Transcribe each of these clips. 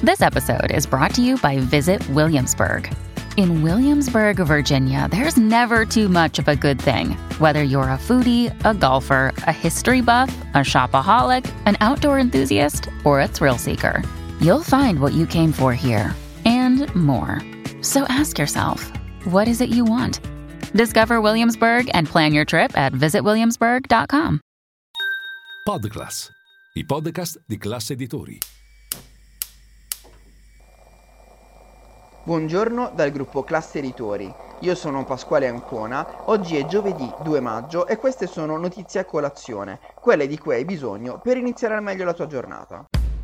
This episode is brought to you by Visit Williamsburg. In Williamsburg, Virginia, there's never too much of a good thing. Whether you're a foodie, a golfer, a history buff, a shopaholic, an outdoor enthusiast, or a thrill seeker, you'll find what you came for here and more. So ask yourself, what is it you want? Discover Williamsburg and plan your trip at visitwilliamsburg.com. Podclass, i podcast di Classe Editori. Buongiorno dal gruppo Classe Editori, io sono Pasquale Ancona, oggi è giovedì 2 maggio e queste sono notizie a colazione, quelle di cui hai bisogno per iniziare al meglio la tua giornata.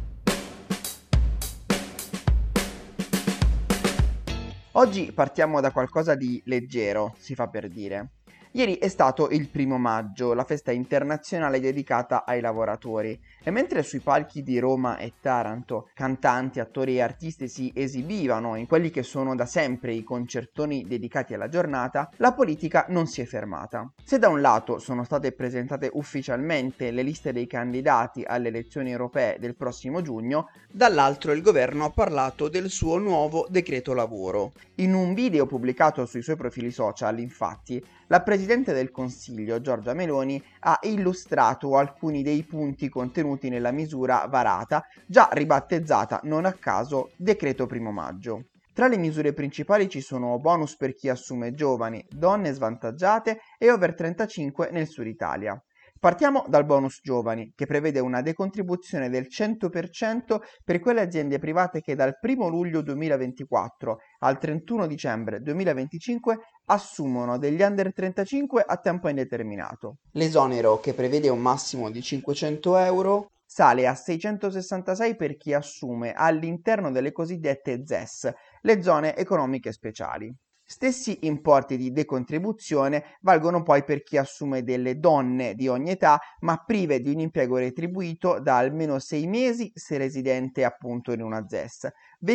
Oggi partiamo da qualcosa di leggero, si fa per dire. Ieri è stato il 1° maggio, la festa internazionale dedicata ai lavoratori, e mentre sui palchi di Roma e Taranto cantanti, attori e artisti si esibivano in quelli che sono da sempre i concertoni dedicati alla giornata, la politica non si è fermata. Se da un lato sono state presentate ufficialmente le liste dei candidati alle elezioni europee del prossimo giugno, dall'altro il governo ha parlato del suo nuovo decreto lavoro. In un video pubblicato sui suoi profili social, infatti, la Presidente del Consiglio, Giorgia Meloni, ha illustrato alcuni dei punti contenuti nella misura varata, già ribattezzata non a caso Decreto 1° maggio. Tra le misure principali ci sono bonus per chi assume giovani, donne svantaggiate e over 35 nel Sud Italia. Partiamo dal bonus giovani, che prevede una decontribuzione del 100% per quelle aziende private che dal 1 luglio 2024 al 31 dicembre 2025 assumono degli under 35 a tempo indeterminato. L'esonero, che prevede un massimo di 500 euro, sale a 666 per chi assume all'interno delle cosiddette ZES, le zone economiche speciali. Stessi importi di decontribuzione valgono poi per chi assume delle donne di ogni età, ma prive di un impiego retribuito da almeno 6 mesi se residente appunto in una ZES,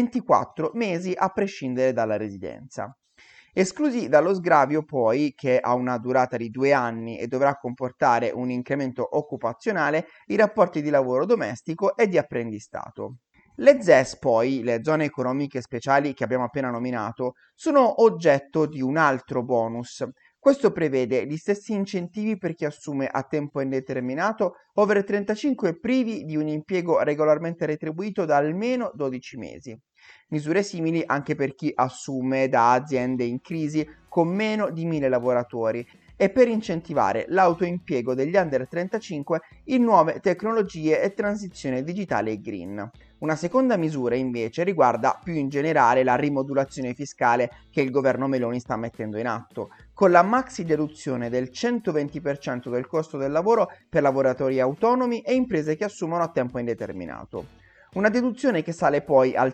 24 mesi a prescindere dalla residenza. Esclusi dallo sgravio poi, che ha una durata di 2 anni e dovrà comportare un incremento occupazionale, i rapporti di lavoro domestico e di apprendistato. Le ZES poi, le zone economiche speciali che abbiamo appena nominato, sono oggetto di un altro bonus. Questo prevede gli stessi incentivi per chi assume a tempo indeterminato over 35 privi di un impiego regolarmente retribuito da almeno 12 mesi. Misure simili anche per chi assume da aziende in crisi con meno di 1000 lavoratori e per incentivare l'autoimpiego degli under 35 in nuove tecnologie e transizione digitale e green. Una seconda misura invece riguarda più in generale la rimodulazione fiscale che il governo Meloni sta mettendo in atto, con la maxi deduzione del 120% del costo del lavoro per lavoratori autonomi e imprese che assumono a tempo indeterminato. Una deduzione che sale poi al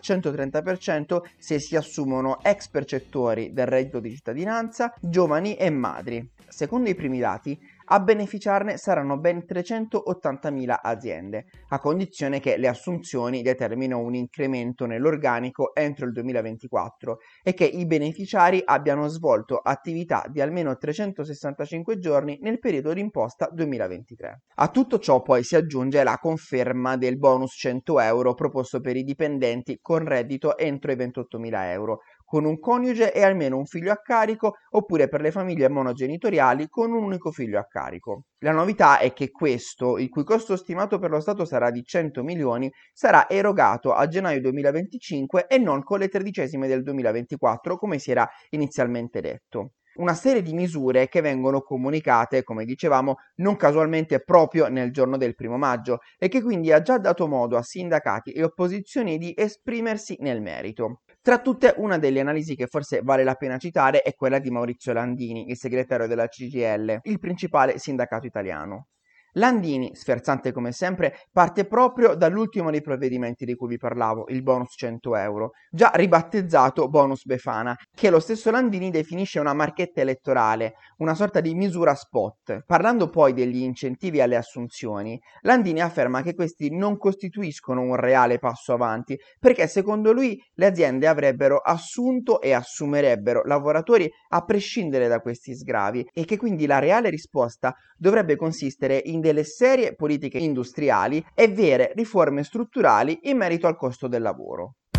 130% se si assumono ex percettori del reddito di cittadinanza, giovani e madri. Secondo i primi dati, a beneficiarne saranno ben 380.000 aziende, a condizione che le assunzioni determinino un incremento nell'organico entro il 2024 e che i beneficiari abbiano svolto attività di almeno 365 giorni nel periodo d'imposta 2023. A tutto ciò poi si aggiunge la conferma del bonus 100 euro proposto per i dipendenti con reddito entro i 28.000 euro, con un coniuge e almeno un figlio a carico, oppure per le famiglie monogenitoriali con un unico figlio a carico. La novità è che questo, il cui costo stimato per lo Stato sarà di 100 milioni, sarà erogato a gennaio 2025 e non con le 13esime del 2024 come si era inizialmente detto. Una serie di misure che vengono comunicate, come dicevamo, non casualmente proprio nel giorno del 1° maggio e che quindi ha già dato modo a sindacati e opposizioni di esprimersi nel merito. Tra tutte, una delle analisi che forse vale la pena citare è quella di Maurizio Landini, il segretario della CGIL, il principale sindacato italiano. Landini, sferzante come sempre, parte proprio dall'ultimo dei provvedimenti di cui vi parlavo, il bonus 100 euro, già ribattezzato bonus Befana, che lo stesso Landini definisce una marchetta elettorale, una sorta di misura spot. Parlando poi degli incentivi alle assunzioni, Landini afferma che questi non costituiscono un reale passo avanti, perché secondo lui le aziende avrebbero assunto e assumerebbero lavoratori a prescindere da questi sgravi e che quindi la reale risposta dovrebbe consistere in delle serie politiche industriali e vere riforme strutturali in merito al costo del lavoro.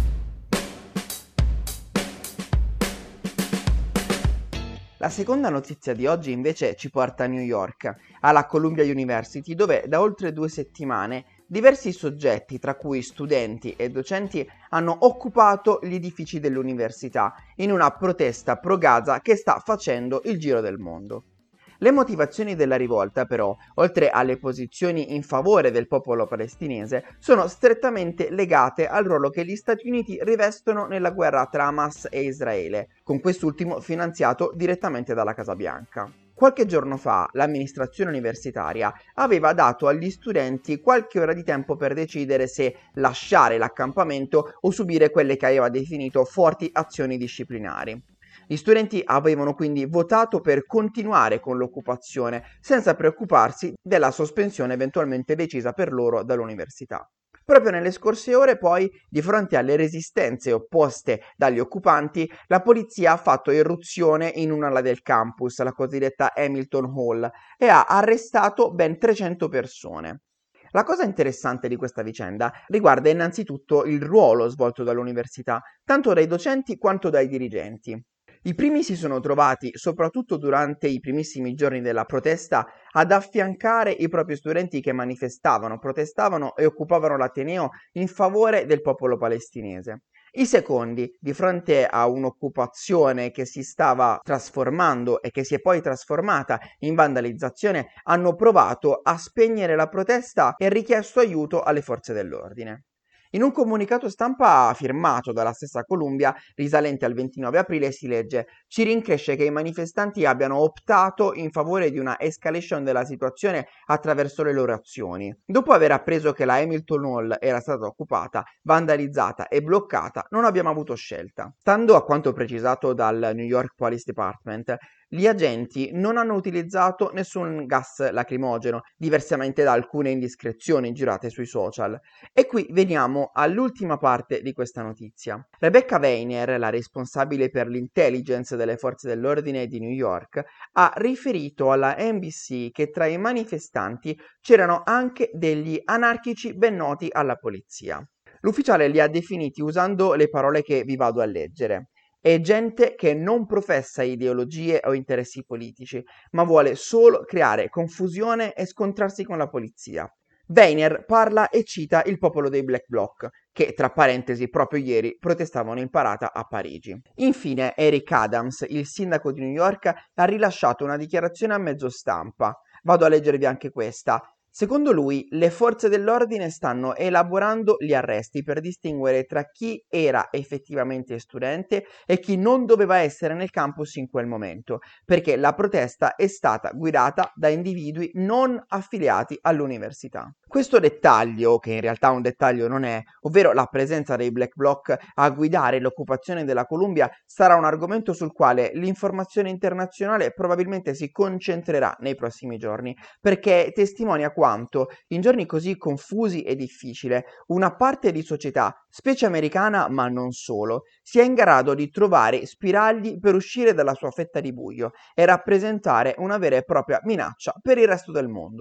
La seconda notizia di oggi invece ci porta a New York, alla Columbia University, dove da oltre 2 settimane diversi soggetti, tra cui studenti e docenti, hanno occupato gli edifici dell'università in una protesta pro-Gaza che sta facendo il giro del mondo. Le motivazioni della rivolta, però, oltre alle posizioni in favore del popolo palestinese, sono strettamente legate al ruolo che gli Stati Uniti rivestono nella guerra tra Hamas e Israele, con quest'ultimo finanziato direttamente dalla Casa Bianca. Qualche giorno fa l'amministrazione universitaria aveva dato agli studenti qualche ora di tempo per decidere se lasciare l'accampamento o subire quelle che aveva definito forti azioni disciplinari. Gli studenti avevano quindi votato per continuare con l'occupazione senza preoccuparsi della sospensione eventualmente decisa per loro dall'università. Proprio nelle scorse ore, poi, di fronte alle resistenze opposte dagli occupanti, la polizia ha fatto irruzione in un'ala del campus, la cosiddetta Hamilton Hall, e ha arrestato ben 300 persone. La cosa interessante di questa vicenda riguarda innanzitutto il ruolo svolto dall'università, tanto dai docenti quanto dai dirigenti. I primi si sono trovati, soprattutto durante i primissimi giorni della protesta, ad affiancare i propri studenti che manifestavano, protestavano e occupavano l'Ateneo in favore del popolo palestinese. I secondi, di fronte a un'occupazione che si stava trasformando e che si è poi trasformata in vandalizzazione, hanno provato a spegnere la protesta e richiesto aiuto alle forze dell'ordine. In un comunicato stampa firmato dalla stessa Columbia, risalente al 29 aprile, si legge: «Ci rincresce che i manifestanti abbiano optato in favore di una escalation della situazione attraverso le loro azioni. Dopo aver appreso che la Hamilton Hall era stata occupata, vandalizzata e bloccata, non abbiamo avuto scelta». Stando a quanto precisato dal New York Police Department, gli agenti non hanno utilizzato nessun gas lacrimogeno, diversamente da alcune indiscrezioni girate sui social. E qui veniamo all'ultima parte di questa notizia. Rebecca Weiner, la responsabile per l'intelligence delle forze dell'ordine di New York, ha riferito alla NBC che tra i manifestanti c'erano anche degli anarchici ben noti alla polizia. L'ufficiale li ha definiti usando le parole che vi vado a leggere. È gente che non professa ideologie o interessi politici, ma vuole solo creare confusione e scontrarsi con la polizia. Weiner parla e cita il popolo dei Black Bloc, che tra parentesi proprio ieri protestavano in parata a Parigi. Infine Eric Adams, il sindaco di New York, ha rilasciato una dichiarazione a mezzo stampa. Vado a leggervi anche questa. Secondo lui, le forze dell'ordine stanno elaborando gli arresti per distinguere tra chi era effettivamente studente e chi non doveva essere nel campus in quel momento, perché la protesta è stata guidata da individui non affiliati all'università. Questo dettaglio, che in realtà un dettaglio non è, ovvero la presenza dei Black Bloc a guidare l'occupazione della Columbia, sarà un argomento sul quale l'informazione internazionale probabilmente si concentrerà nei prossimi giorni, perché testimonia quanto, in giorni così confusi e difficili, una parte di società, specie americana ma non solo, sia in grado di trovare spiragli per uscire dalla sua fetta di buio e rappresentare una vera e propria minaccia per il resto del mondo.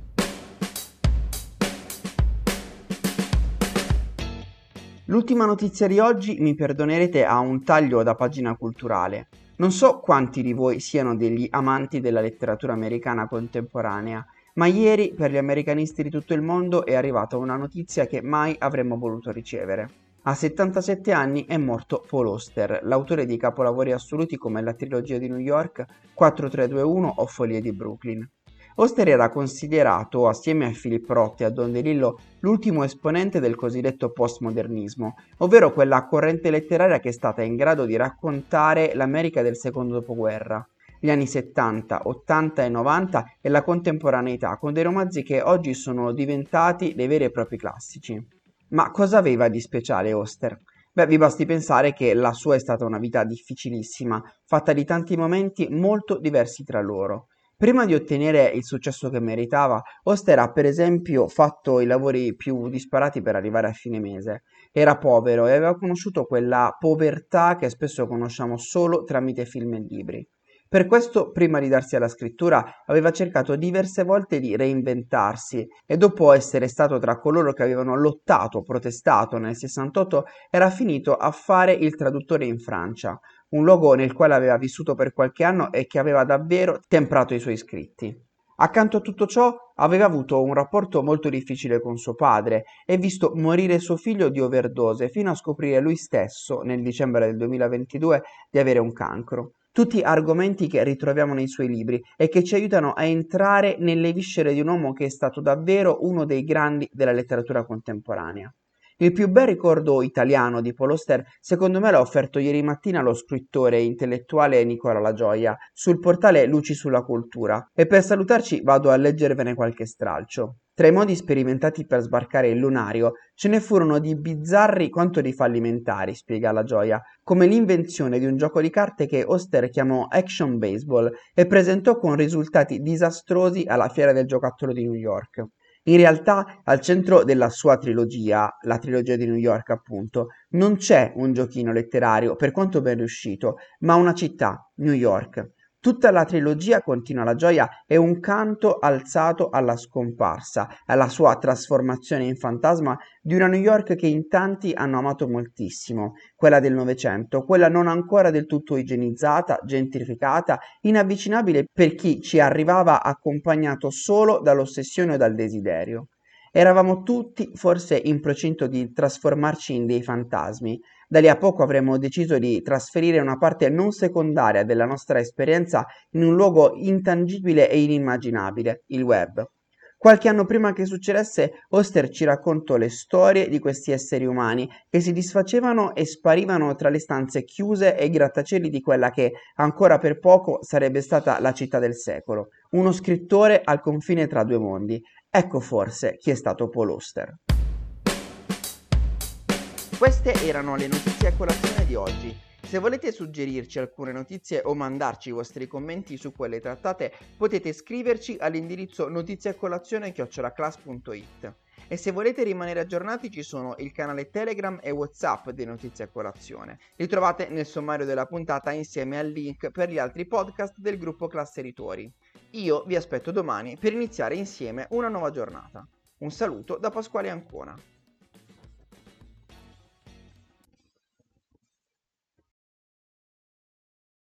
L'ultima notizia di oggi, mi perdonerete, ha un taglio da pagina culturale. Non so quanti di voi siano degli amanti della letteratura americana contemporanea, ma ieri per gli americanisti di tutto il mondo è arrivata una notizia che mai avremmo voluto ricevere. A 77 anni è morto Paul Auster, l'autore di capolavori assoluti come la trilogia di New York, 4321 o Follie di Brooklyn. Auster era considerato, assieme a Philip Roth e a Don DeLillo, l'ultimo esponente del cosiddetto postmodernismo, ovvero quella corrente letteraria che è stata in grado di raccontare l'America del secondo dopoguerra, gli anni 70, 80 e 90 e la contemporaneità, con dei romanzi che oggi sono diventati dei veri e propri classici. Ma cosa aveva di speciale Auster? Beh, vi basti pensare che la sua è stata una vita difficilissima, fatta di tanti momenti molto diversi tra loro. Prima di ottenere il successo che meritava, Auster ha per esempio fatto i lavori più disparati per arrivare a fine mese. Era povero e aveva conosciuto quella povertà che spesso conosciamo solo tramite film e libri. Per questo, prima di darsi alla scrittura, aveva cercato diverse volte di reinventarsi e dopo essere stato tra coloro che avevano lottato, protestato nel 68, era finito a fare il traduttore in Francia, un luogo nel quale aveva vissuto per qualche anno e che aveva davvero temprato i suoi scritti. Accanto a tutto ciò, aveva avuto un rapporto molto difficile con suo padre e visto morire suo figlio di overdose fino a scoprire lui stesso, nel dicembre del 2022, di avere un cancro. Tutti argomenti che ritroviamo nei suoi libri e che ci aiutano a entrare nelle viscere di un uomo che è stato davvero uno dei grandi della letteratura contemporanea. Il più bel ricordo italiano di Paul Auster, secondo me, l'ha offerto ieri mattina lo scrittore e intellettuale Nicola La Gioia sul portale Luci sulla Cultura, e per salutarci vado a leggervene qualche stralcio. Tra i modi sperimentati per sbarcare il lunario ce ne furono di bizzarri quanto di fallimentari, spiega La Gioia, come l'invenzione di un gioco di carte che Auster chiamò Action Baseball e presentò con risultati disastrosi alla Fiera del Giocattolo di New York. In realtà, al centro della sua trilogia, la trilogia di New York appunto, non c'è un giochino letterario, per quanto ben riuscito, ma una città, New York. Tutta la trilogia, continua La Gioia, è un canto alzato alla scomparsa, alla sua trasformazione in fantasma di una New York che in tanti hanno amato moltissimo, quella del Novecento, quella non ancora del tutto igienizzata, gentrificata, inavvicinabile per chi ci arrivava accompagnato solo dall'ossessione o dal desiderio. Eravamo tutti forse in procinto di trasformarci in dei fantasmi. Da lì a poco avremmo deciso di trasferire una parte non secondaria della nostra esperienza in un luogo intangibile e inimmaginabile, il web. Qualche anno prima che succedesse, Auster ci raccontò le storie di questi esseri umani che si disfacevano e sparivano tra le stanze chiuse e i grattacieli di quella che, ancora per poco, sarebbe stata la città del secolo. Uno scrittore al confine tra due mondi. Ecco forse chi è stato Paul Auster. Queste erano le notizie a colazione di oggi. Se volete suggerirci alcune notizie o mandarci i vostri commenti su quelle trattate, potete scriverci all'indirizzo notiziacolazione@class.it. E se volete rimanere aggiornati ci sono il canale Telegram e WhatsApp di Notizie a Colazione. Li trovate nel sommario della puntata insieme al link per gli altri podcast del gruppo Classe Editori. Io vi aspetto domani per iniziare insieme una nuova giornata. Un saluto da Pasquale Ancona.